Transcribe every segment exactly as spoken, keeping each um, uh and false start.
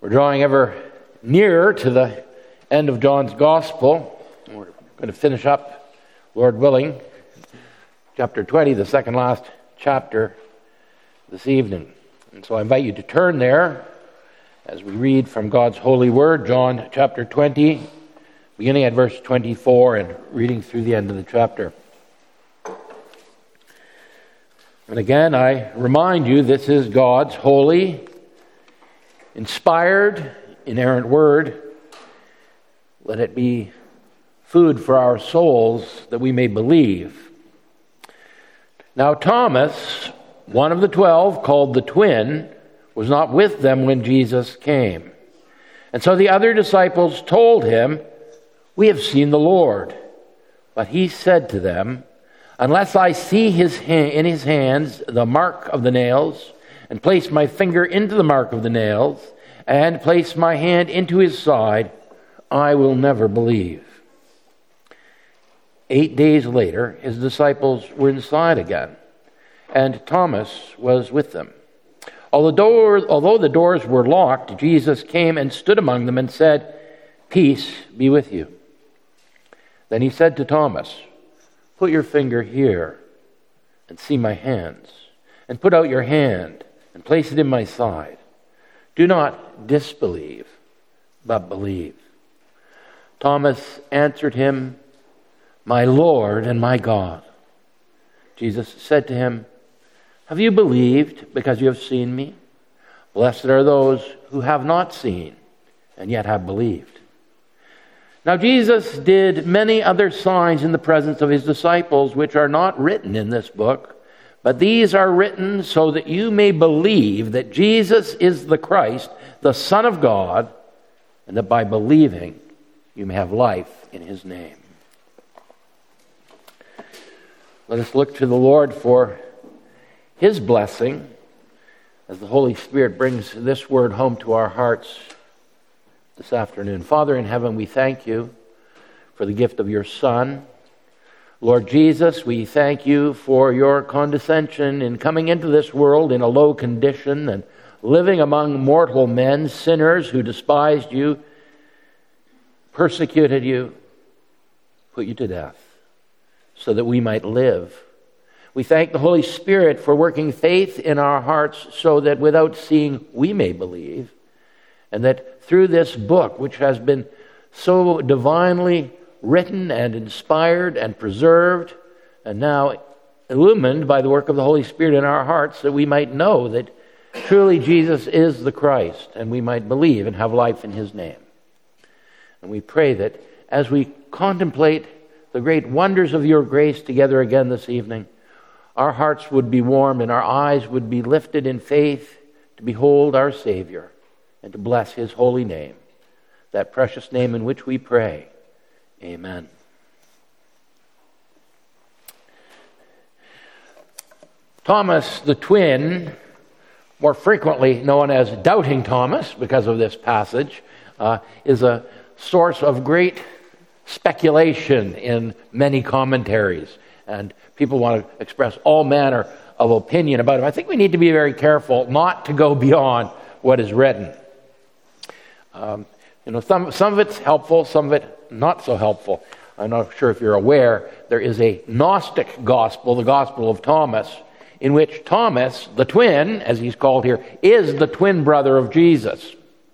We're drawing ever nearer to the end of John's Gospel. We're going to finish up, Lord willing, chapter twenty, the second last chapter this evening. And so I invite you to turn there as we read from God's holy word, John chapter twenty, beginning at verse twenty-four and reading through the end of the chapter. And again, I remind you, this is God's holy, inspired, inerrant word. Let it be food for our souls that we may believe. Now Thomas, one of the twelve, called the twin, was not with them when Jesus came. And so the other disciples told him, "We have seen the Lord." But he said to them, "Unless I see his ha- in his hands the mark of the nails, and place my finger into the mark of the nails, and place my hand into his side, I will never believe." Eight days later, his disciples were inside again, and Thomas was with them. Although, although the doors were locked, Jesus came and stood among them and said, "Peace be with you." Then he said to Thomas, "Put your finger here and see my hands, and put out your hand and place it in my side. Do not disbelieve, but believe." Thomas answered him, "My Lord and my God." Jesus said to him, "Have you believed because you have seen me? Blessed are those who have not seen and yet have believed." Now Jesus did many other signs in the presence of his disciples, which are not written in this book, but these are written so that you may believe that Jesus is the Christ, the Son of God, and that by believing you may have life in his name. Let us look to the Lord for his blessing as the Holy Spirit brings this word home to our hearts this afternoon. Father in heaven, we thank you for the gift of your Son. Lord Jesus, we thank you for your condescension in coming into this world in a low condition and living among mortal men, sinners who despised you, persecuted you, put you to death, so that we might live. We thank the Holy Spirit for working faith in our hearts so that without seeing we may believe, and that through this book, which has been so divinely written and inspired and preserved, and now illumined by the work of the Holy Spirit in our hearts, that we might know that truly Jesus is the Christ, and we might believe and have life in his name. And we pray that as we contemplate the great wonders of your grace together again this evening, our hearts would be warmed and our eyes would be lifted in faith to behold our Savior and to bless his holy name, that precious name in which we pray. Amen. Thomas the twin, more frequently known as Doubting Thomas because of this passage, uh, is a source of great speculation in many commentaries. And people want to express all manner of opinion about him. I think we need to be very careful not to go beyond what is written. Um, you know, some, some of it's helpful, some of it not so helpful. I'm not sure if you're aware, there is a Gnostic gospel, the Gospel of Thomas, in which Thomas, the twin, as he's called here, is the twin brother of Jesus.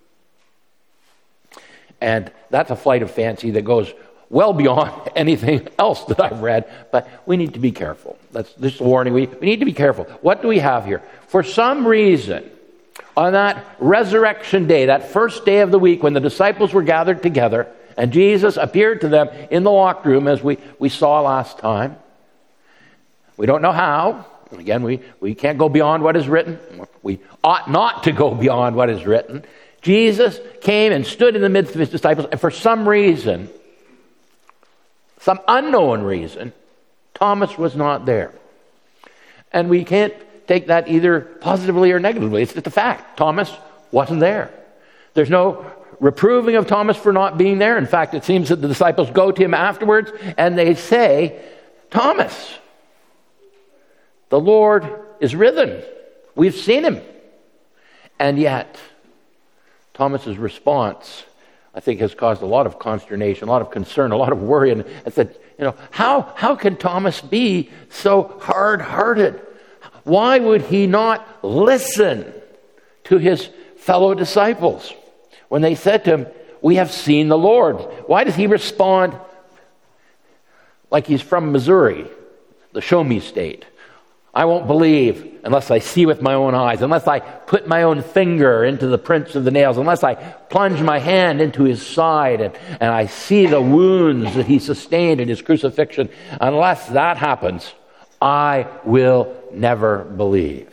And that's a flight of fancy that goes well beyond anything else that I've read, but we need to be careful. That's just a warning. We, we need to be careful. What do we have here? For some reason, on that resurrection day, that first day of the week when the disciples were gathered together, and Jesus appeared to them in the locked room, as we, we saw last time. We don't know how. And again, we, we can't go beyond what is written. We ought not to go beyond what is written. Jesus came and stood in the midst of his disciples, and for some reason, some unknown reason, Thomas was not there. And we can't take that either positively or negatively. It's just a fact. Thomas wasn't there. There's no reproving of Thomas for not being there. In fact, it seems that the disciples go to him afterwards and they say, "Thomas, the Lord is risen. We've seen him." And yet, Thomas's response, I think, has caused a lot of consternation, a lot of concern, a lot of worry. And I said, you know, how, how can Thomas be so hard-hearted? Why would he not listen to his fellow disciples when they said to him, we have seen the Lord? Why does he respond like he's from Missouri, the show me state? I won't believe unless I see with my own eyes, unless I put my own finger into the prints of the nails, unless I plunge my hand into his side and, and I see the wounds that he sustained in his crucifixion. Unless that happens, I will never believe.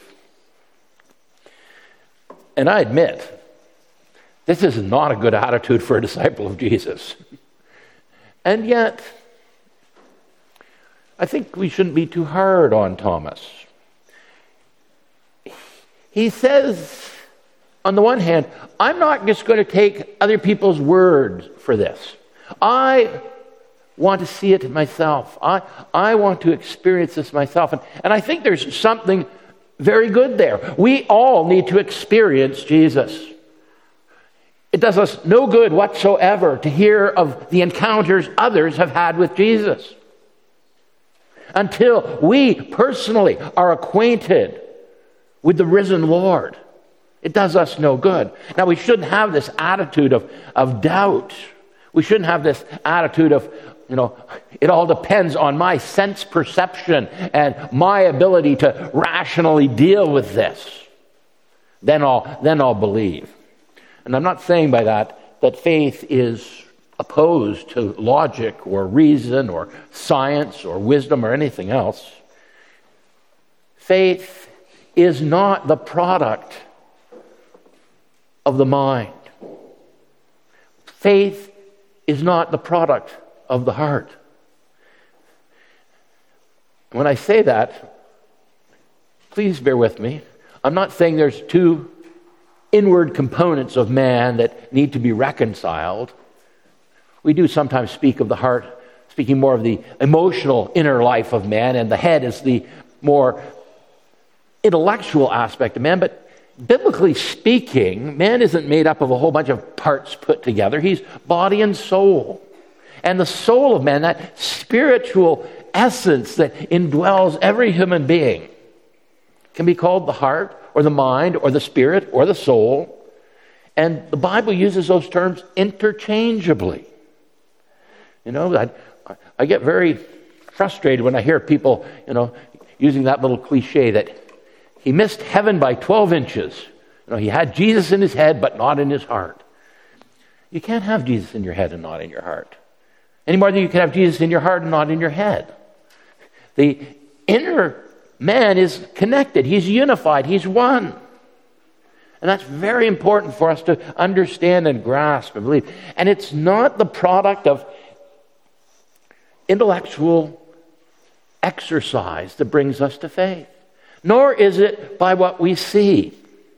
And I admit, this is not a good attitude for a disciple of Jesus. And yet, I think we shouldn't be too hard on Thomas. He says, on the one hand, I'm not just going to take other people's words for this. I want to see it myself. I, I want to experience this myself. And, and I think there's something very good there. We all need to experience Jesus. It does us no good whatsoever to hear of the encounters others have had with Jesus until we personally are acquainted with the risen Lord. It does us no good. Now, we shouldn't have this attitude of, of doubt. We shouldn't have this attitude of, you know, it all depends on my sense perception and my ability to rationally deal with this. Then I'll, then I'll believe. And I'm not saying by that that faith is opposed to logic or reason or science or wisdom or anything else. Faith is not the product of the mind. Faith is not the product of the heart. When I say that, please bear with me. I'm not saying there's two inward components of man that need to be reconciled. We do sometimes speak of the heart, speaking more of the emotional inner life of man, and the head is the more intellectual aspect of man. But biblically speaking, man isn't made up of a whole bunch of parts put together. He's body and soul. And the soul of man, that spiritual essence that indwells every human being, can be called the heart or the mind or the spirit or the soul. And the Bible uses those terms interchangeably. You know, I, I get very frustrated when I hear people, you know, using that little cliche that he missed heaven by twelve inches. You know, he had Jesus in his head, but not in his heart. You can't have Jesus in your head and not in your heart. Any more than you can have Jesus in your heart and not in your head. The inner man is connected. He's unified. He's one. And that's very important for us to understand and grasp and believe. And it's not the product of intellectual exercise that brings us to faith, nor is it by what we see.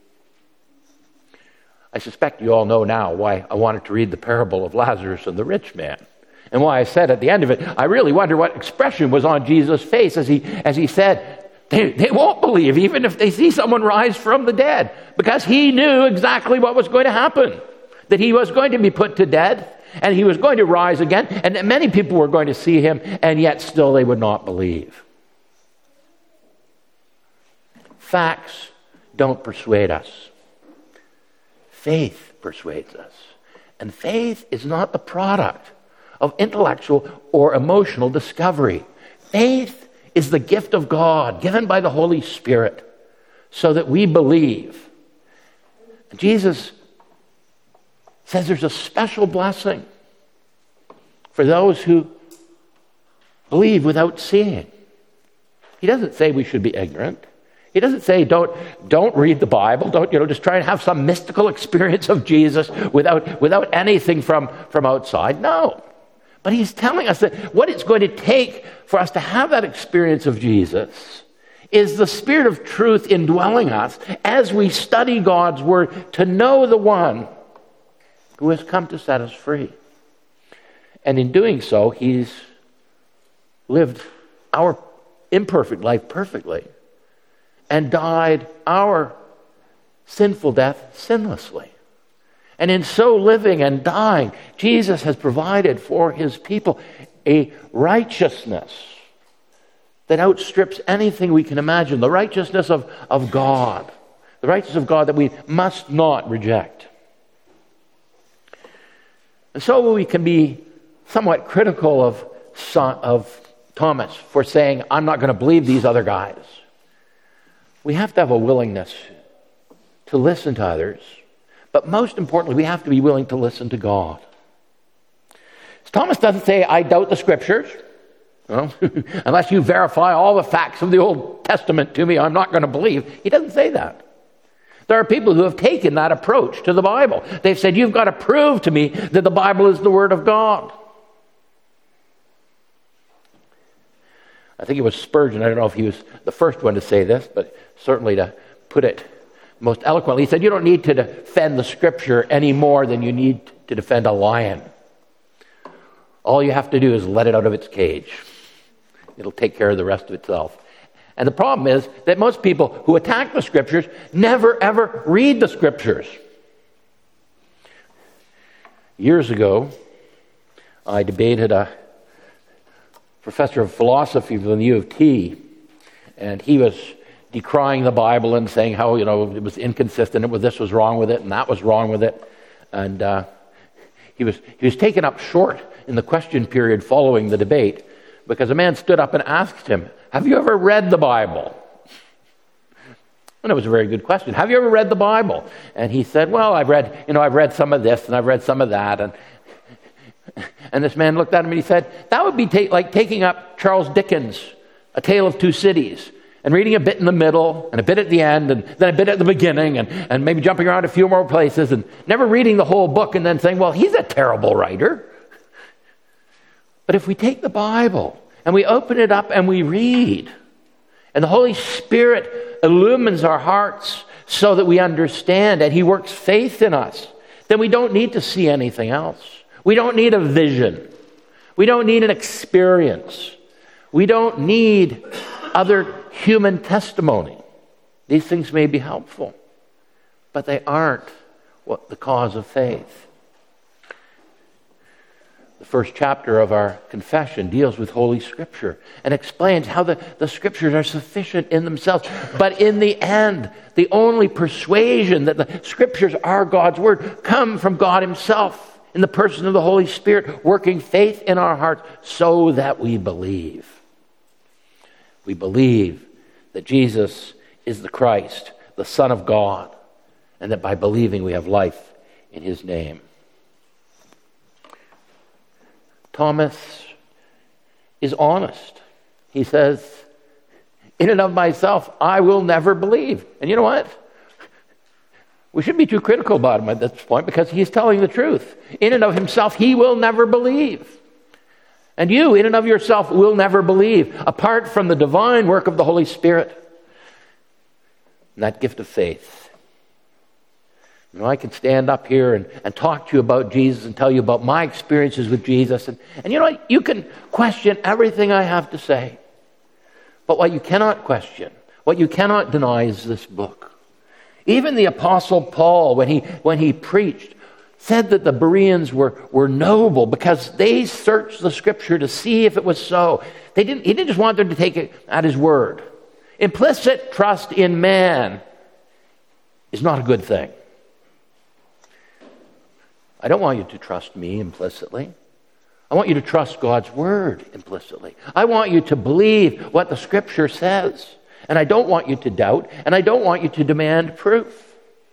I suspect you all know now why I wanted to read the parable of Lazarus and the rich man, and why I said at the end of it, I really wonder what expression was on Jesus' face as he as he said, they, they won't believe even if they see someone rise from the dead, because he knew exactly what was going to happen, that he was going to be put to death, and he was going to rise again, and that many people were going to see him, and yet still they would not believe. Facts don't persuade us. Faith persuades us. And faith is not the product of intellectual or emotional discovery. Faith is the gift of God given by the Holy Spirit so that we believe. Jesus says there's a special blessing for those who believe without seeing. He doesn't say we should be ignorant. He doesn't say don't don't read the Bible. Don't, you know, just try and have some mystical experience of Jesus without without anything from, from outside. No. But he's telling us that what it's going to take for us to have that experience of Jesus is the Spirit of truth indwelling us as we study God's Word to know the one who has come to set us free. And in doing so, he's lived our imperfect life perfectly and died our sinful death sinlessly. And in so living and dying, Jesus has provided for his people a righteousness that outstrips anything we can imagine. The righteousness of, of God. The righteousness of God that we must not reject. And so we can be somewhat critical of, of Thomas for saying, I'm not going to believe these other guys. We have to have a willingness to listen to others. But most importantly, we have to be willing to listen to God. Thomas doesn't say, I doubt the Scriptures. Well, unless you verify all the facts of the Old Testament to me, I'm not going to believe. He doesn't say that. There are people who have taken that approach to the Bible. They've said, you've got to prove to me that the Bible is the Word of God. I think it was Spurgeon, I don't know if he was the first one to say this, but certainly to put it most eloquently, he said, you don't need to defend the Scripture any more than you need to defend a lion. All you have to do is let it out of its cage. It'll take care of the rest of itself. And the problem is that most people who attack the Scriptures never ever read the Scriptures. Years ago, I debated a professor of philosophy from the U of T, and he was decrying the Bible and saying how, you know, it was inconsistent, it was, this was wrong with it, and that was wrong with it. And uh, he was he was taken up short in the question period following the debate because a man stood up and asked him, have you ever read the Bible? And it was a very good question. Have you ever read the Bible? And he said, well, I've read, you know, I've read some of this and I've read some of that. And and this man looked at him and he said, that would be ta- like taking up Charles Dickens' A Tale of Two Cities and reading a bit in the middle and a bit at the end and then a bit at the beginning and, and maybe jumping around a few more places and never reading the whole book and then saying, well, he's a terrible writer. But if we take the Bible and we open it up and we read, and the Holy Spirit illumines our hearts so that we understand and he works faith in us, then we don't need to see anything else. We don't need a vision. We don't need an experience. We don't need other human testimony. These things may be helpful, but they aren't what the cause of faith. The first chapter of our confession deals with Holy Scripture and explains how the, the Scriptures are sufficient in themselves. But in the end, the only persuasion that the Scriptures are God's Word come from God himself in the person of the Holy Spirit, working faith in our hearts so that we believe. We believe that Jesus is the Christ, the Son of God, and that by believing we have life in his name. Thomas is honest. He says, in and of myself, I will never believe. And you know what? We shouldn't be too critical about him at this point because he's telling the truth. In and of himself, he will never believe. And you, in and of yourself, will never believe apart from the divine work of the Holy Spirit and that gift of faith. You know, I can stand up here and, and talk to you about Jesus and tell you about my experiences with Jesus. And, and you know what? You can question everything I have to say. But what you cannot question, what you cannot deny is this book. Even the Apostle Paul, when he when he preached, said that the Bereans were, were noble because they searched the Scripture to see if it was so. They didn't. He didn't just want them to take it at his word. Implicit trust in man is not a good thing. I don't want you to trust me implicitly. I want you to trust God's word implicitly. I want you to believe what the Scripture says. And I don't want you to doubt, and I don't want you to demand proof.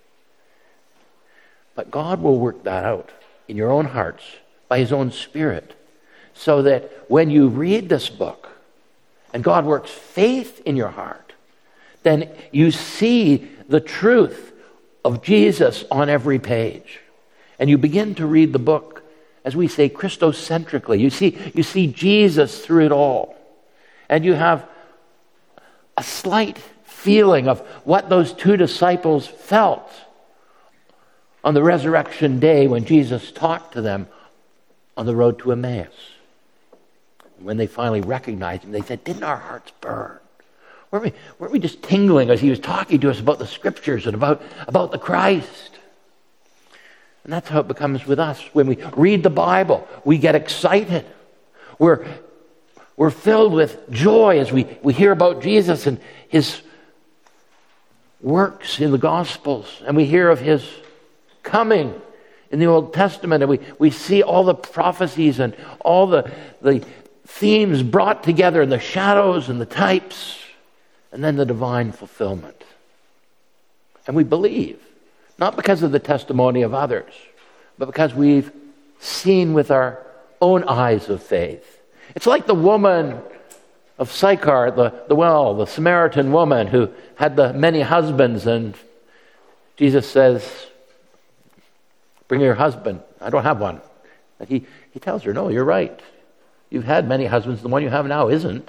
But God will work that out in your own hearts by his own Spirit, so that when you read this book, and God works faith in your heart, then you see the truth of Jesus on every page. And you begin to read the book, as we say, Christocentrically. You see, you see Jesus through it all. And you have a slight feeling of what those two disciples felt on the resurrection day when Jesus talked to them on the road to Emmaus. When they finally recognized him, they said, didn't our hearts burn? Weren't we, weren't we just tingling as he was talking to us about the Scriptures and about, about the Christ? And that's how it becomes with us. When we read the Bible, we get excited. We're, we're filled with joy as we, we hear about Jesus and his works in the Gospels. And we hear of his coming in the Old Testament. And we, we see all the prophecies and all the, the themes brought together, and the shadows and the types, and then the divine fulfillment. And we believe. Not because of the testimony of others, but because we've seen with our own eyes of faith. It's like the woman of Sychar, the, the well, the Samaritan woman who had the many husbands, and Jesus says, bring your husband. I don't have one. And he, he tells her, no, you're right. You've had many husbands. The one you have now isn't.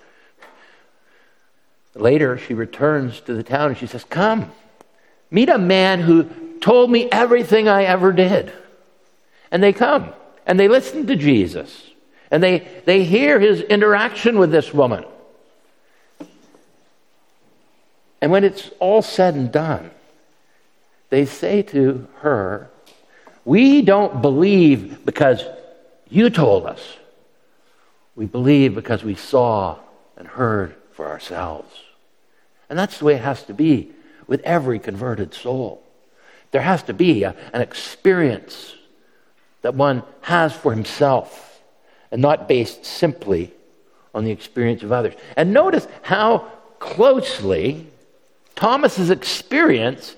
Later, she returns to the town and she says, come. Meet a man who told me everything I ever did. And they come, and they listen to Jesus, and they, they hear his interaction with this woman. And when it's all said and done, they say to her, we don't believe because you told us. We believe because we saw and heard for ourselves. And that's the way it has to be with every converted soul. There has to be a, an experience that one has for himself and not based simply on the experience of others. And notice how closely Thomas's experience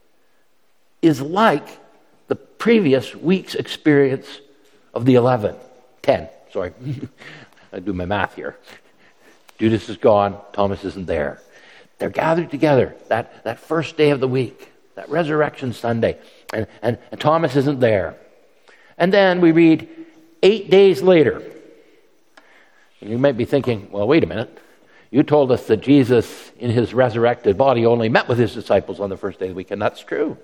is like the previous week's experience of the eleven. Ten, sorry. I do my math here. Judas is gone. Thomas isn't there. They're gathered together that, that first day of the week, that Resurrection Sunday, and, and, and Thomas isn't there. And then we read eight days later. And you might be thinking, well, wait a minute. You told us that Jesus, in his resurrected body, only met with his disciples on the first day of the week, and that's true.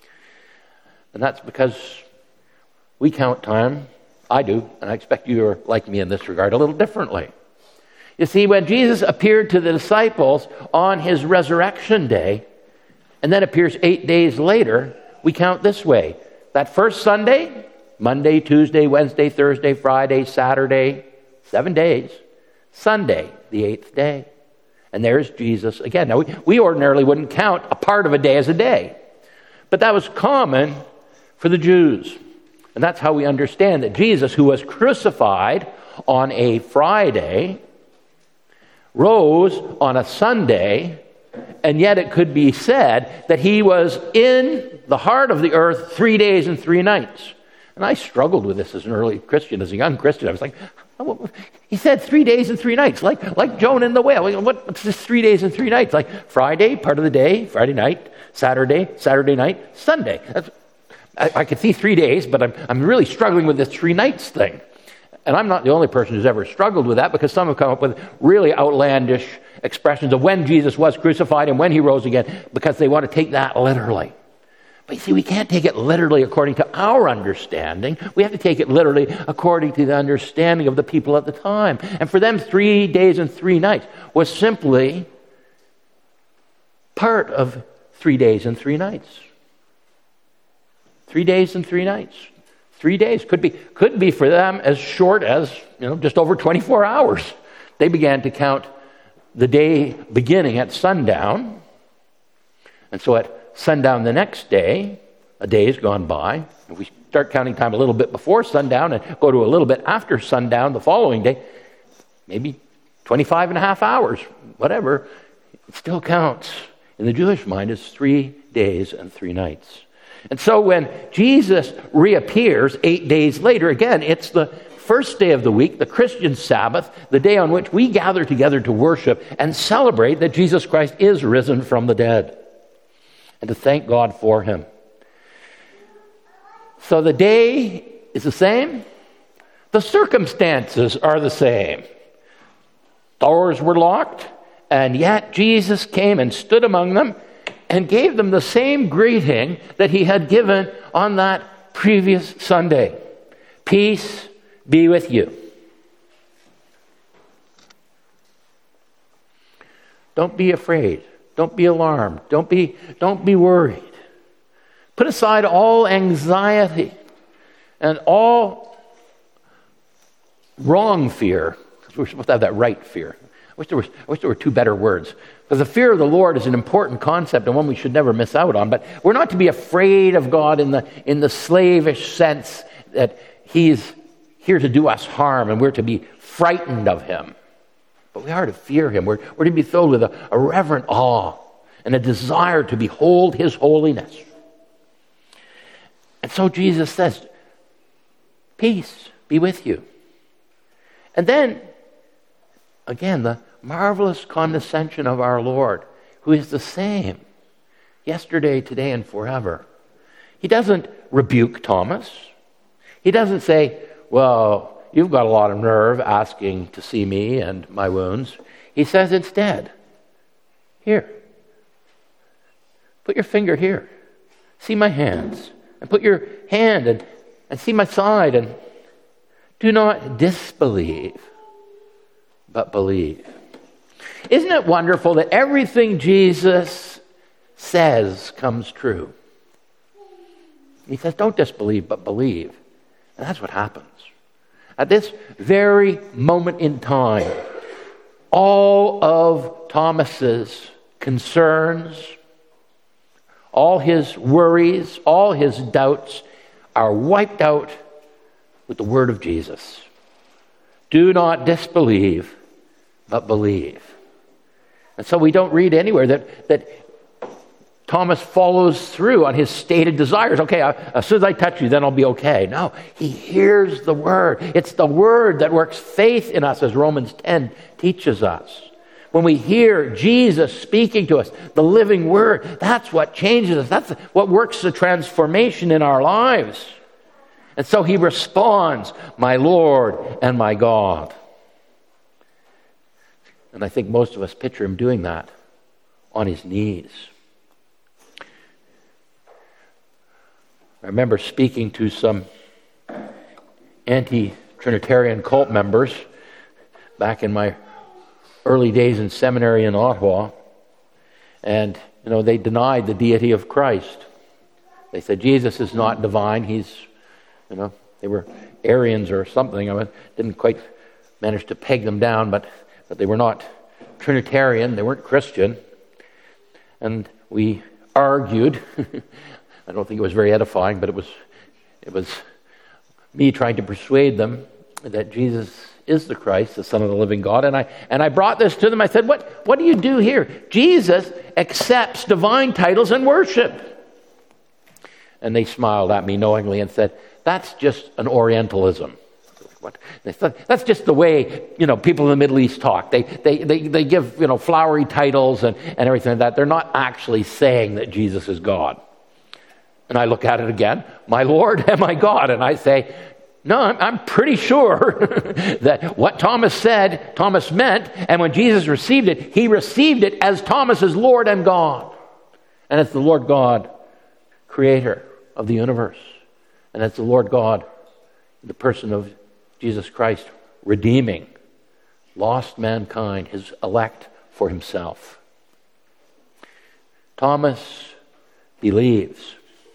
And that's because we count time, I do, and I expect you are like me in this regard, a little differently. You see, when Jesus appeared to the disciples on his resurrection day, and then appears eight days later, we count this way. That first Sunday, Monday, Tuesday, Wednesday, Thursday, Friday, Saturday, seven days. Sunday, the eighth day. And there's Jesus again. Now, we, we ordinarily wouldn't count a part of a day as a day. But that was common for the Jews. And that's how we understand that Jesus, who was crucified on a Friday, rose on a Sunday, and yet it could be said that he was in the heart of the earth three days and three nights. And I struggled with this as an early Christian, as a young Christian. I was like, oh, he said three days and three nights, like, like Jonah and the whale. What's this three days and three nights? Like Friday, part of the day, Friday night, Saturday, Saturday night, Sunday. That's, I, I could see three days, but I'm, I'm really struggling with this three nights thing. And I'm not the only person who's ever struggled with that, because some have come up with really outlandish expressions of when Jesus was crucified and when he rose again, because they want to take that literally. But you see, we can't take it literally according to our understanding. We have to take it literally according to the understanding of the people at the time. And for them, three days and three nights was simply part of three days and three nights. Three days and three nights. Three days could be could be for them as short as, you know, just over twenty-four hours. They began to count the day beginning at sundown. And so at sundown the next day, a day has gone by. If we start counting time a little bit before sundown and go to a little bit after sundown the following day, maybe twenty-five and a half hours, whatever, it still counts in the Jewish mind as three days and three nights. And so when Jesus reappears eight days later, again, it's the first day of the week, the Christian Sabbath, the day on which we gather together to worship and celebrate that Jesus Christ is risen from the dead, and to thank God for him. So the day is the same. The circumstances are the same. Doors were locked, and yet Jesus came and stood among them and gave them the same greeting that he had given on that previous Sunday. Peace be with you. Don't be afraid. Don't be alarmed. Don't be, don't be worried. Put aside all anxiety and all wrong fear. We're supposed to have that right fear. I wish there was, I wish there were two better words. Because the fear of the Lord is an important concept and one we should never miss out on. But we're not to be afraid of God in the in the slavish sense that He's here to do us harm and we're to be frightened of Him. But we are to fear Him. We're, we're to be filled with a, a reverent awe and a desire to behold His holiness. And so Jesus says, peace be with you. And then, again, the marvelous condescension of our Lord, who is the same yesterday, today, and forever. He doesn't rebuke Thomas. He doesn't say, well, you've got a lot of nerve asking to see me and my wounds. He says instead, here, put your finger here. See my hands. And put your hand and, and see my side. And do not disbelieve, but believe. Isn't it wonderful that everything Jesus says comes true? He says, don't disbelieve, but believe. And that's what happens. At this very moment in time, all of Thomas's concerns, all his worries, all his doubts are wiped out with the word of Jesus. Do not disbelieve, but believe. And so we don't read anywhere that, that Thomas follows through on his stated desires. Okay, I, as soon as I touch you, then I'll be okay. No, he hears the word. It's the word that works faith in us, as Romans ten teaches us. When we hear Jesus speaking to us, the living word, that's what changes us. That's what works the transformation in our lives. And so he responds, my Lord and my God. And I think most of us picture him doing that on his knees. I remember speaking to some anti-Trinitarian cult members back in my early days in seminary in Ottawa, and you know they denied the deity of Christ. They said Jesus is not divine. He's, you know, they were Arians or something. I didn't quite manage to peg them down, but but they were not Trinitarian. They weren't Christian, and we argued. I don't think it was very edifying, but it was it was me trying to persuade them that Jesus is the Christ, the Son of the living God. And I and I brought this to them. I said, what, what do you do here? Jesus accepts divine titles and worship. And they smiled at me knowingly and said, that's just an Orientalism. What? They thought, that's just the way, you know, people in the Middle East talk. They they they, they give, you know, flowery titles and, and everything like that. They're not actually saying that Jesus is God. And I look at it again, my Lord and my God, and I say, no, I'm, I'm pretty sure that what Thomas said, Thomas meant, and when Jesus received it, he received it as Thomas's Lord and God. And it's the Lord God, creator of the universe. And it's the Lord God, the person of Jesus Christ, redeeming lost mankind, his elect for himself. Thomas believes.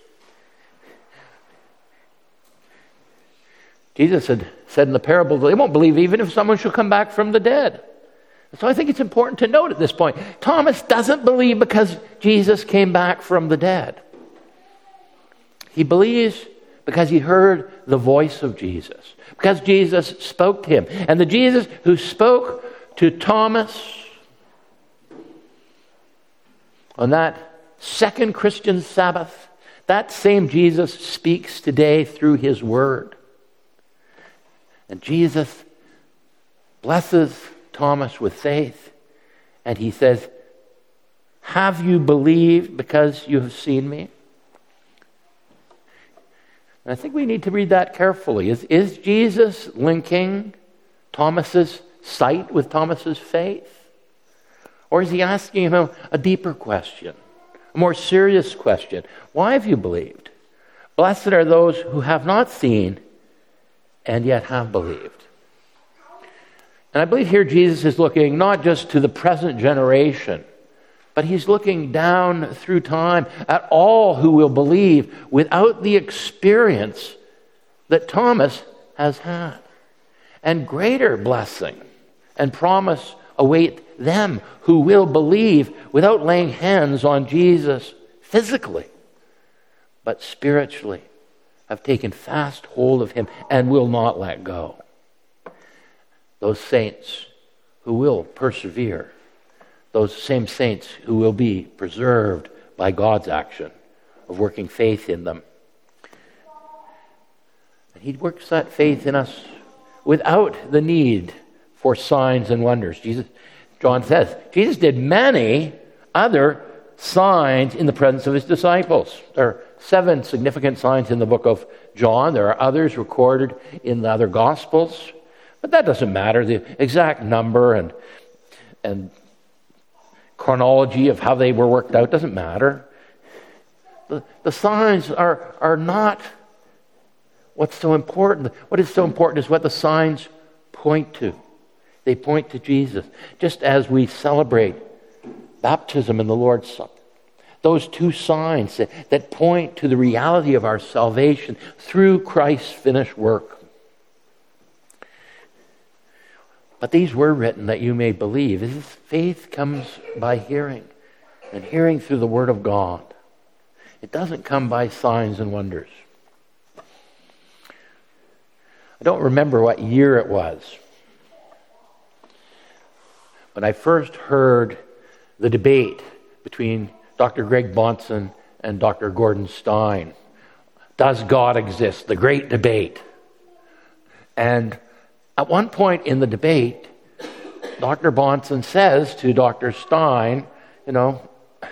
Jesus had said in the parable, they won't believe even if someone should come back from the dead. So I think it's important to note at this point, Thomas doesn't believe because Jesus came back from the dead. He believes because he heard the voice of Jesus, because Jesus spoke to him. And the Jesus who spoke to Thomas on that second Christian Sabbath, that same Jesus speaks today through his word. And Jesus blesses Thomas with faith, and he says, have you believed because you have seen me? And I think we need to read that carefully. Is, is Jesus linking Thomas's sight with Thomas's faith? Or is he asking him a deeper question, a more serious question? Why have you believed? Blessed are those who have not seen and yet have believed. And I believe here Jesus is looking not just to the present generation, But he's looking down through time at all who will believe without the experience that Thomas has had. And greater blessing and promise await them who will believe without laying hands on Jesus physically, but spiritually have taken fast hold of him and will not let go. Those saints who will persevere, those same saints who will be preserved by God's action of working faith in them. And he works that faith in us without the need for signs and wonders. Jesus, John says, Jesus did many other signs in the presence of his disciples. There are seven significant signs in the book of John. There are others recorded in the other Gospels. But that doesn't matter. The exact number and and chronology of how they were worked out doesn't matter. The, the signs are, are not what's so important. What is so important is what the signs point to. They point to Jesus. Just as we celebrate baptism and the Lord's Supper, those two signs that, that point to the reality of our salvation through Christ's finished work. But these were written that you may believe. This faith comes by hearing, and hearing through the Word of God. It doesn't come by signs and wonders. I don't remember what year it was when I first heard the debate between Doctor Greg Bahnsen and Doctor Gordon Stein. Does God exist? The great debate. And at one point in the debate, Doctor Bahnsen says to Doctor Stein, you know,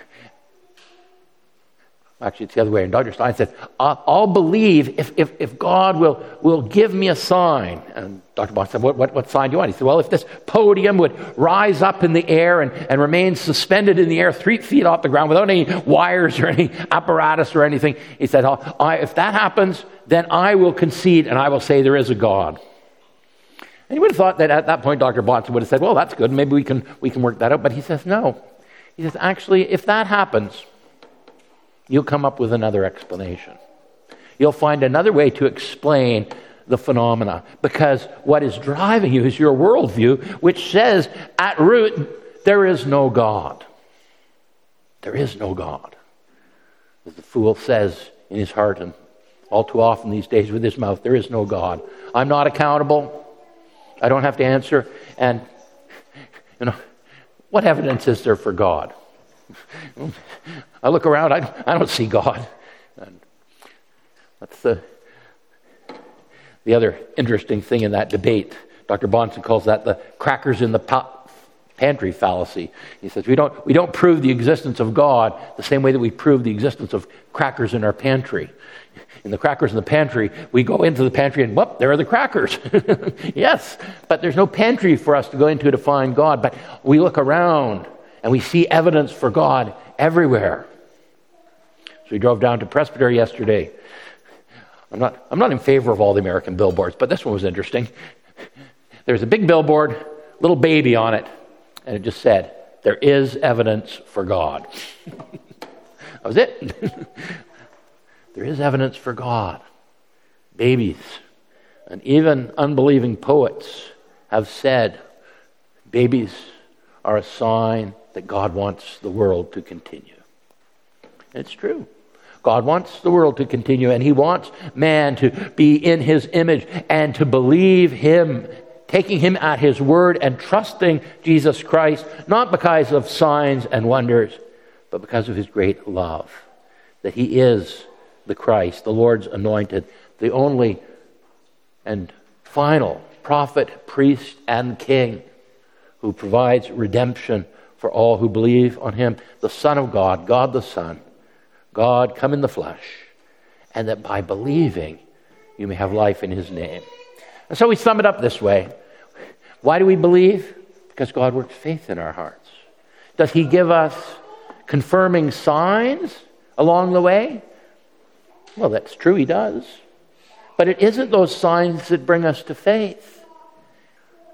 actually it's the other way, and Doctor Stein said, I'll believe if, if, if God will, will give me a sign. And Doctor Bahnsen said, what, what, what sign do you want? He said, well, if this podium would rise up in the air and, and remain suspended in the air three feet off the ground without any wires or any apparatus or anything, he said, I, if that happens, then I will concede and I will say there is a God. And you would have thought that at that point Doctor Bahnsen would have said, well, that's good, maybe we can we can work that out. But he says, no. He says, actually, if that happens, you'll come up with another explanation. You'll find another way to explain the phenomena, because what is driving you is your worldview, which says, at root, there is no God. There is no God. As the fool says in his heart, and all too often these days with his mouth, there is no God. I'm not accountable. I don't have to answer. And, you know, what evidence is there for God? I look around, I, I don't see God. And that's the, the other interesting thing in that debate. Doctor Bahnsen calls that the crackers in the pa- pantry fallacy. He says, we don't, we don't prove the existence of God the same way that we prove the existence of crackers in our pantry. In the crackers in the pantry, we go into the pantry and, whoop, there are the crackers. Yes, but there's no pantry for us to go into to find God. But we look around and we see evidence for God everywhere. So we drove down to Presbytery yesterday. I'm not, I'm not in favor of all the American billboards, but this one was interesting. There's a big billboard, little baby on it, and it just said, there is evidence for God. That was it. There is evidence for God. Babies and even unbelieving poets have said babies are a sign that God wants the world to continue. It's true. God wants the world to continue, and he wants man to be in his image and to believe him, taking him at his word and trusting Jesus Christ, not because of signs and wonders, but because of his great love, that he is the Christ, the Lord's anointed, the only and final prophet, priest, and king who provides redemption for all who believe on him, the Son of God, God the Son, God come in the flesh, and that by believing you may have life in his name. And so we sum it up this way. Why do we believe? Because God works faith in our hearts. Does he give us confirming signs along the way? Well, that's true, he does. But it isn't those signs that bring us to faith.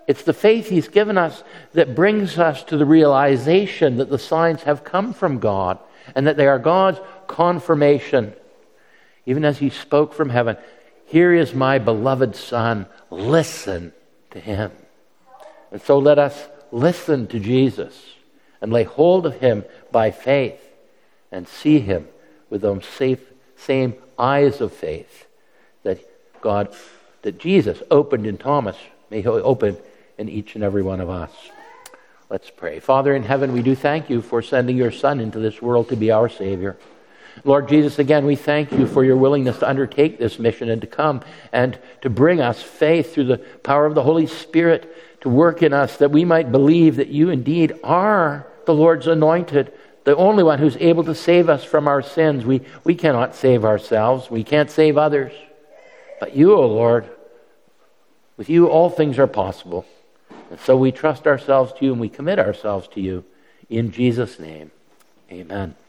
it's the faith he's given us that brings us to the realization that the signs have come from God and that they are God's confirmation. Even as he spoke from heaven, here is my beloved Son, listen to him. And so let us listen to Jesus and lay hold of him by faith and see him with those safe, same eyes of faith that God, that Jesus opened in Thomas, may he open in each and every one of us. Let's pray. Father in heaven, we do thank you for sending your Son into this world to be our Savior. Lord Jesus, again, we thank you for your willingness to undertake this mission and to come and to bring us faith through the power of the Holy Spirit to work in us, that we might believe that you indeed are the Lord's anointed, the only one who's able to save us from our sins. We, we cannot save ourselves. We can't save others. But you, O Lord, with you all things are possible. And so we trust ourselves to you and we commit ourselves to you. In Jesus' name, amen.